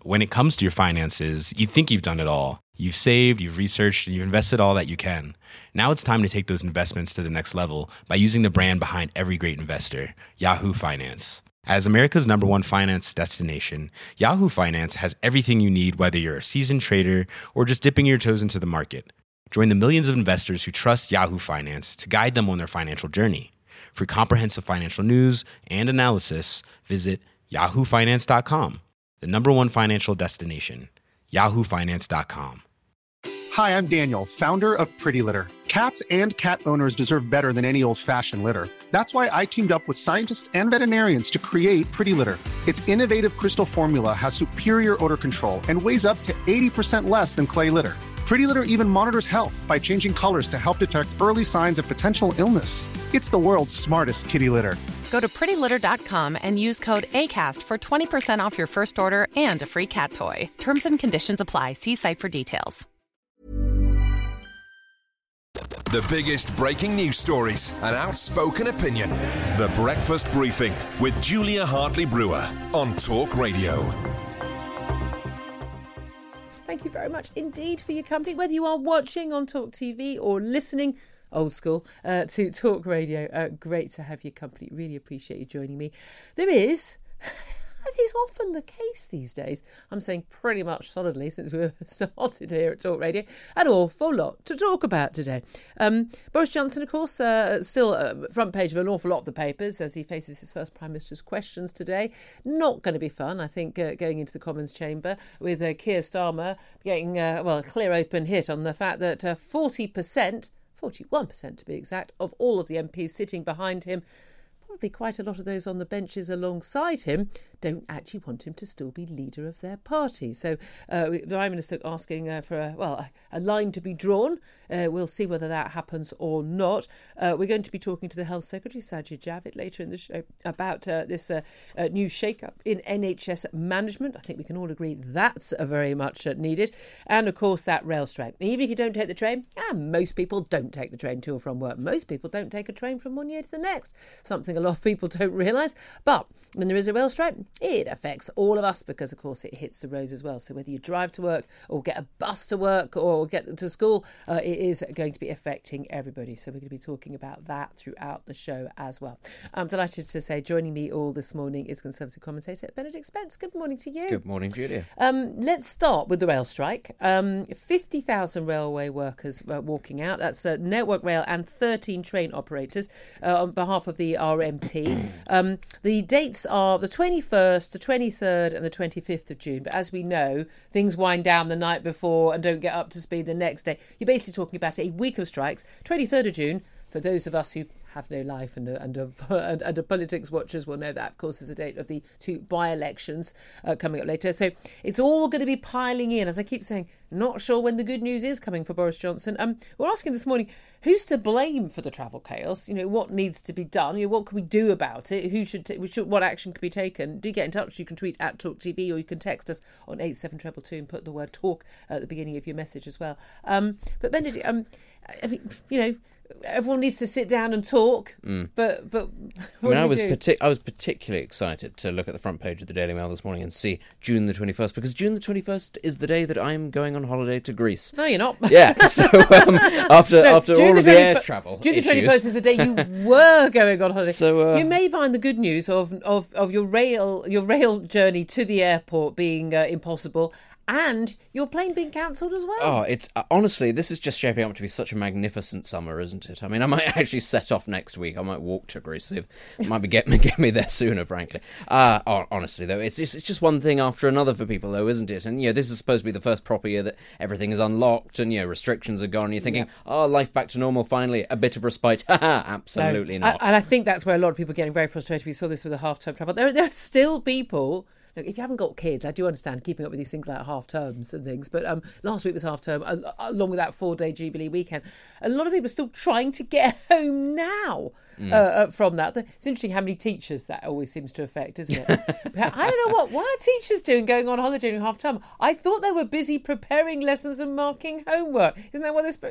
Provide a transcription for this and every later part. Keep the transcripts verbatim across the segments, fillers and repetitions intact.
when it comes to your finances, you think you've done it all. You've saved, you've researched, and you've invested all that you can. Now it's time to take those investments to the next level by using the brand behind every great investor, Yahoo Finance. As America's number one finance destination, Yahoo Finance has everything you need, whether you're a seasoned trader or just dipping your toes into the market. Join the millions of investors who trust Yahoo Finance to guide them on their financial journey. For comprehensive financial news and analysis, visit yahoo finance dot com, the number one financial destination, yahoo finance dot com. Hi, I'm Daniel, founder of Pretty Litter. Cats and cat owners deserve better than any old-fashioned litter. That's why I teamed up with scientists and veterinarians to create Pretty Litter. Its innovative crystal formula has superior odor control and weighs up to eighty percent less than clay litter. Pretty Litter even monitors health by changing colors to help detect early signs of potential illness. It's the world's smartest kitty litter. Go to pretty litter dot com and use code ACAST for twenty percent off your first order and a free cat toy. Terms and conditions apply. See site for details. The biggest breaking news stories, an outspoken opinion. The Breakfast Briefing with Julia Hartley-Brewer on Talk Radio. Thank you very much indeed for your company, whether you are watching on Talk T V or listening, old school, uh, to Talk Radio. Uh, great to have your company. Really appreciate you joining me. There is, as is often the case these days, I'm saying pretty much solidly since we were started here at Talk Radio, an awful lot to talk about today. Um, Boris Johnson, of course, uh, still uh, front page of an awful lot of the papers as he faces his first Prime Minister's questions today. Not going to be fun, I think, uh, going into the Commons chamber with uh, Keir Starmer getting, uh, well, a clear open hit on the fact that uh, forty percent, forty-one percent to be exact, of all of the M Ps sitting behind him, probably quite a lot of those on the benches alongside him, don't actually want him to still be leader of their party. So uh, the Prime Minister asking uh, for a, well, a line to be drawn. Uh, we'll see whether that happens or not. Uh, we're going to be talking to the Health Secretary, Sajid Javid, later in the show about uh, this uh, uh, new shake-up in N H S management. I think we can all agree that's uh, very much uh, needed. And, of course, that rail strike. Even if you don't take the train, and most people don't take the train to or from work. Most people don't take a train from one year to the next. Something a lot of people don't realise. But when there is a rail strike, it affects all of us because, of course, it hits the roads as well. So whether you drive to work or get a bus to work or get to school, uh, it is going to be affecting everybody. So we're going to be talking about that throughout the show as well. I'm delighted to say joining me all this morning is Conservative commentator Benedict Spence. Good morning to you. Good morning, Julia. Um, let's start with the rail strike. Um, fifty thousand railway workers uh, walking out. That's uh, Network Rail and thirteen train operators uh, on behalf of the R M T. um, the dates are the twenty-first, the twenty-third and the twenty-fifth of June. But as we know, things wind down the night before and don't get up to speed the next day. You're basically talking about a week of strikes. twenty-third of June, for those of us who have no life and and of, and, and of politics watchers will know that, of course, is the date of the two by-elections uh, coming up later. So it's all going to be piling in. As I keep saying, not sure when the good news is coming for Boris Johnson. Um, we're asking this morning, who's to blame for the travel chaos? You know, what needs to be done? You know, what can we do about it? Who should, t- we should what action can be taken? Do get in touch. You can tweet at Talk T V or you can text us on eight seven two two and put the word talk at the beginning of your message as well. Um, but Benedict, um, I mean, you know, everyone needs to sit down and talk, mm. but but what I mean, do I we was do? partic- I was particularly excited to look at the front page of the Daily Mail this morning and see June the twenty-first, because June the twenty-first is the day that I'm going on holiday to Greece. No, you're not. Yeah, so um, after no, after June all the of the air travel June the issues, twenty-first is the day you were going on holiday. So uh, you may find the good news of of, of your rail your rail journey to the airport being uh, impossible. And your plane being cancelled as well. Oh, it's uh, honestly, this is just shaping up to be such a magnificent summer, isn't it? I mean, I might actually set off next week. I might walk to Greece. It might be get me get me there sooner, frankly. Uh, oh, honestly, though, it's just, it's just one thing after another for people, though, isn't it? And you know, this is supposed to be the first proper year that everything is unlocked and you know restrictions are gone. And you're thinking, yeah. oh, life back to normal finally, a bit of respite. Absolutely no, not. I, and I think that's where a lot of people are getting very frustrated. We saw this with the half-term travel. There, there are still people. Look, if you haven't got kids, I do understand keeping up with these things like half terms and things. But um, last week was half term, uh, along with that four day Jubilee weekend. A lot of people are still trying to get home now mm. uh, from that. It's interesting how many teachers that always seems to affect, isn't it? I don't know what what are teachers doing going on holiday during half term. I thought they were busy preparing lessons and marking homework. Isn't that what this?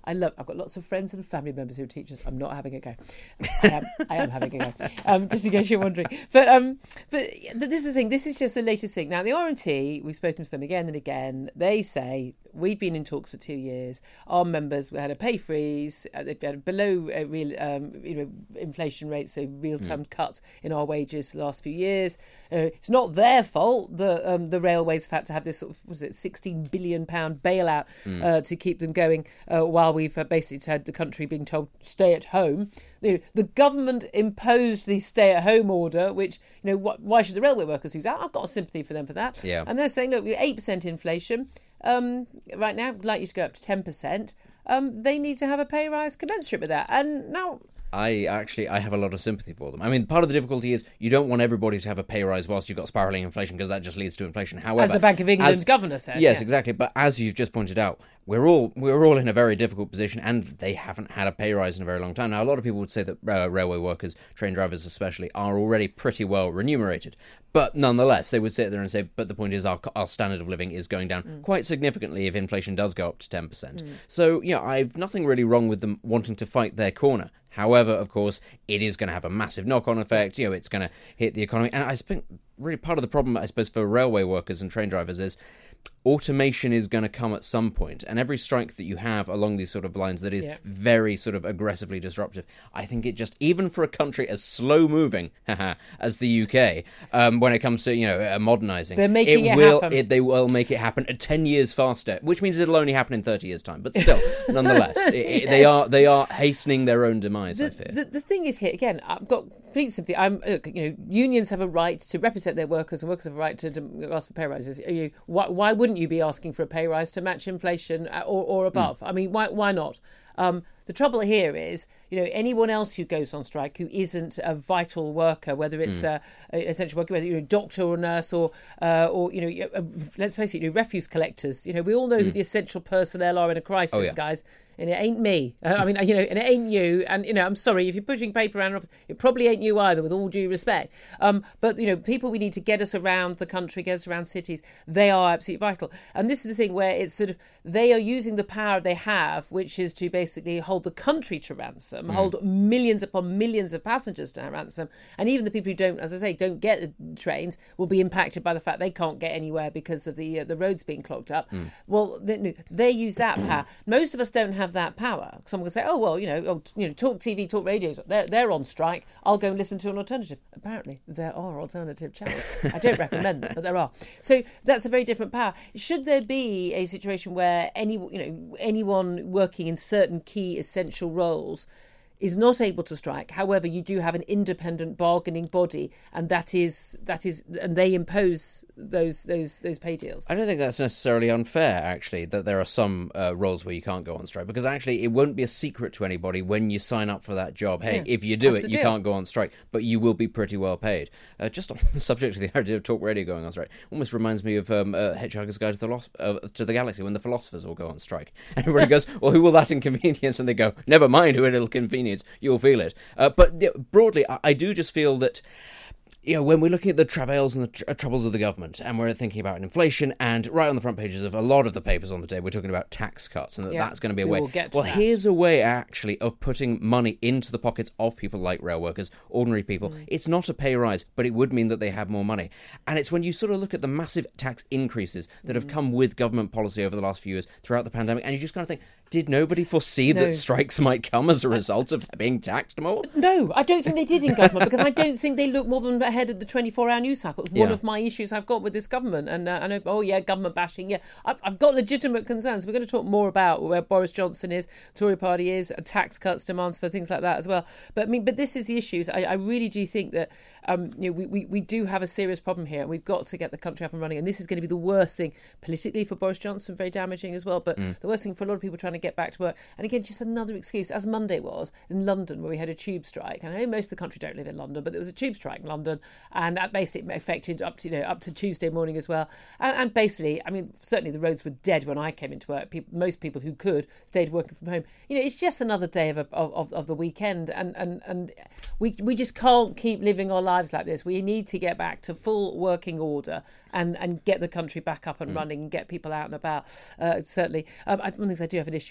I love. I've got lots of friends and family members who are teachers. I'm not having a go. I am. I am having a go. Um, just in case you're wondering. But um, but this is the thing. This is just the latest thing. Now the R and T. We've spoken to them again and again. They say we've been in talks for two years. Our members had a pay freeze. Uh, they've had below uh, real, um, you know, inflation rates, so real time mm. cuts in our wages the last few years. Uh, it's not their fault that um, the railways have had to have this sort of, was it sixteen billion pound bailout mm. uh, to keep them going uh, while we've uh, basically had the country being told stay at home. You know, the government imposed the stay at home order, which, you know, wh- why should the railway workers use that? I've got a sympathy for them for that. Yeah. And they're saying, look, we're eight percent inflation. Um, right now, I'd like you to go up to ten percent. Um, they need to have a pay rise commensurate with that. And now... I actually, I have a lot of sympathy for them. I mean, part of the difficulty is you don't want everybody to have a pay rise whilst you've got spiralling inflation, because that just leads to inflation. However, as the Bank of England as, governor said. Yes, yes, exactly. But as you've just pointed out, we're all we're all in a very difficult position, and they haven't had a pay rise in a very long time. Now, a lot of people would say that uh, railway workers, train drivers especially, are already pretty well remunerated. But nonetheless, they would sit there and say, but the point is our, our standard of living is going down mm. quite significantly if inflation does go up to ten percent. Mm. So, yeah, I've nothing really wrong with them wanting to fight their corner. However, of course, it is going to have a massive knock-on effect. You know, it's going to hit the economy. And I think really part of the problem, I suppose, for railway workers and train drivers is automation is going to come at some point, and every strike that you have along these sort of lines that is yeah. very sort of aggressively disruptive, I think it just, even for a country as slow moving as the U K, um, when it comes to, you know, uh, modernising, they're making it, it will, happen. It, they will make it happen at ten years faster, which means it'll only happen in thirty years' time. But still, nonetheless, it, it, yes. they are they are hastening their own demise. The, I fear. The, the thing is here again, I've got complete sympathy. I'm, look, you know, unions have a right to represent their workers, and workers have a right to, to ask for pay rises. Are you, why, why wouldn't you be asking for a pay rise to match inflation or, or above? Mm. I mean, why why not? Um, the trouble here is, you know, anyone else who goes on strike who isn't a vital worker, whether it's mm. a, a essential worker, whether you're a doctor or nurse or, uh, or you know, a, let's face it, you know, refuse collectors. You know, we all know mm. who the essential personnel are in a crisis, oh, yeah. guys. And it ain't me. Uh, I mean, you know, and it ain't you. And, you know, I'm sorry, if you're pushing paper around, it probably ain't you either, with all due respect. Um, but, you know, people we need to get us around the country, get us around cities, they are absolutely vital. And this is the thing where it's sort of, they are using the power they have, which is to basically hold the country to ransom, mm. hold millions upon millions of passengers to ransom. And even the people who don't, as I say, don't get the trains will be impacted by the fact they can't get anywhere because of the uh, the roads being clogged up. Mm. Well, they, they use that power. Most of us don't have that power. Someone can say, oh, well, you know, oh, you know, Talk T V, Talk Radios, they're, they're on strike. I'll go and listen to an alternative. Apparently, there are alternative channels. I don't recommend them, but there are. So that's a very different power. Should there be a situation where any, you know, anyone working in certain key essential roles is not able to strike, however, you do have an independent bargaining body, and that is that is, and they impose those those those pay deals. I don't think that's necessarily unfair, actually, that there are some uh, roles where you can't go on strike, because actually it won't be a secret to anybody when you sign up for that job. Hey, yeah, if you do it, you deal. Can't go on strike, but you will be pretty well paid. Uh, just on the subject of the idea of Talk Radio going on strike, almost reminds me of um, uh, Hitchhiker's Guide to the, Lost, uh, to the Galaxy, when the philosophers all go on strike. And everybody goes, well, who will that inconvenience? And they go, never mind who it'll convenience. You'll feel it. Uh, but yeah, broadly, I, I do just feel that, you know, when we're looking at the travails and the tr- troubles of the government, and we're thinking about inflation, and right on the front pages of a lot of the papers on the day, we're talking about tax cuts, and that yeah, that's going to be a we way. Will get to well, that. Here's a way, actually, of putting money into the pockets of people like rail workers, ordinary people. Mm. It's not a pay rise, but it would mean that they have more money. And it's when you sort of look at the massive tax increases that mm. have come with government policy over the last few years throughout the pandemic, and you just kind of think, did nobody foresee no. that strikes might come as a result of being taxed more? No, I don't think they did in government, because I don't think they look more than ahead of the twenty-four hour news cycle. It's one yeah. of my issues I've got with this government. And uh, I know, oh yeah, government bashing, yeah. I've, I've got legitimate concerns. We're going to talk more about where Boris Johnson is, Tory party is, tax cuts, demands for things like that as well. But I mean, but this is the issue. I, I really do think that um, you know, we, we, we do have a serious problem here, and we've got to get the country up and running. And this is going to be the worst thing politically for Boris Johnson, very damaging as well, but mm. the worst thing for a lot of people trying to get back to work. And again, just another excuse, as Monday was in London, where we had a tube strike. And I know most of the country don't live in London, but there was a tube strike in London, and that basically affected up to, you know, up to Tuesday morning as well. And, and basically, I mean, certainly the roads were dead when I came into work. People, most people who could stayed working from home. You know, it's just another day of a, of, of the weekend, and and and we we just can't keep living our lives like this. We need to get back to full working order and and get the country back up and mm. running, and get people out and about. Uh, certainly, um, one of the things I do have an issue with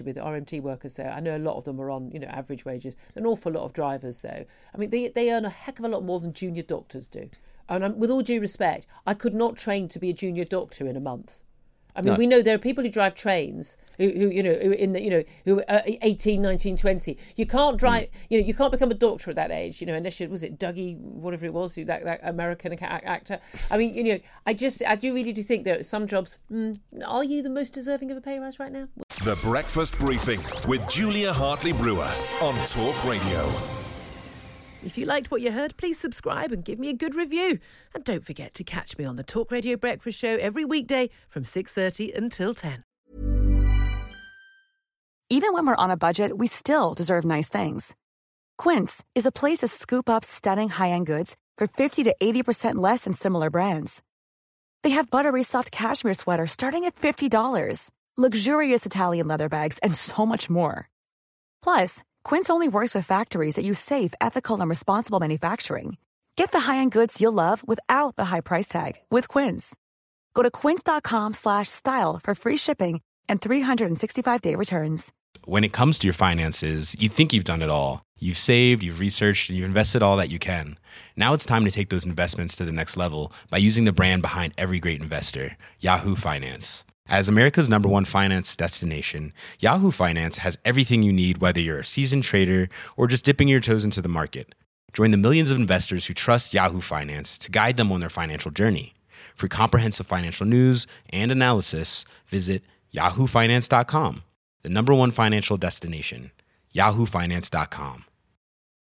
especially with the R M T workers there. I know a lot of them are on, you know, average wages. An awful lot of drivers, though. I mean, they, they earn a heck of a lot more than junior doctors do. And I'm, with all due respect, I could not train to be a junior doctor in a month. I mean, no. we know there are people who drive trains who, who you know, who in the, you know, who are eighteen, nineteen, twenty. You can't drive, mm. you know, you can't become a doctor at that age, you know, unless you, was it Dougie, whatever it was, who that, that American actor. I mean, you know, I just, I do really do think that some jobs, mm, are you the most deserving of a pay rise right now? The Breakfast Briefing with Julia Hartley-Brewer on Talk Radio. If you liked what you heard, please subscribe and give me a good review. And don't forget to catch me on the Talk Radio Breakfast Show every weekday from six thirty until ten. Even when we're on a budget, we still deserve nice things. Quince is a place to scoop up stunning high-end goods for fifty to eighty percent less than similar brands. They have buttery soft cashmere sweaters starting at fifty dollars, luxurious Italian leather bags, and so much more. Plus, Quince only works with factories that use safe, ethical, and responsible manufacturing. Get the high-end goods you'll love without the high price tag with Quince. Go to quince.com slash style for free shipping and three sixty-five day returns. When it comes to your finances, you think you've done it all. You've saved, you've researched, and you've invested all that you can. Now it's time to take those investments to the next level by using the brand behind every great investor, Yahoo Finance. As America's number one finance destination, Yahoo Finance has everything you need, whether you're a seasoned trader or just dipping your toes into the market. Join the millions of investors who trust Yahoo Finance to guide them on their financial journey. For comprehensive financial news and analysis, visit yahoo finance dot com, the number one financial destination, yahoo finance dot com.